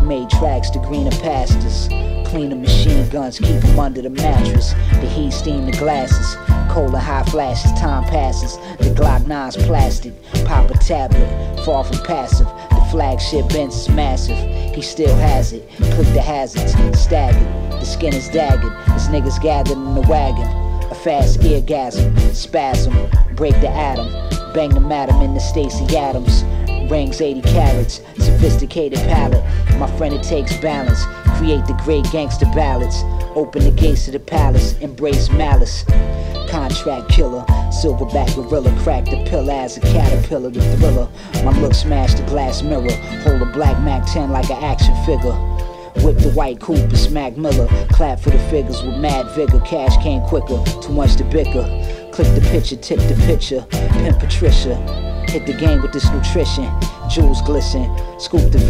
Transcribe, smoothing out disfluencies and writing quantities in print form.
made tracks to greener pastures. Cleaner machine guns, keep them under the mattress. The heat steam the glasses. Cold and high flashes, time passes. The Glock 9's plastic. Pop a tablet, far from passive. The flagship Benz is massive. He still has it. Click the hazards, staggered. The skin is daggered. This niggas gathered in the wagon. A fast eargasm, spasm, break the atom. Bang the madam in the Stacey Adams. Rings 80 carats, sophisticated palette. My friend, it takes balance. Create the great gangster ballads. Open the gates to the palace, embrace malice. Contract killer, silverback gorilla. Crack the pill as a caterpillar, the thriller. My look smash the glass mirror. Hold a black Mac 10 like an action figure. Whip the white coupe and smack Miller. Clap for the figures with mad vigor. Cash came quicker, too much to bicker. Click the picture, tip the picture. Pimp Patricia. Hit the game with this nutrition. Jewels glisten. Scoop the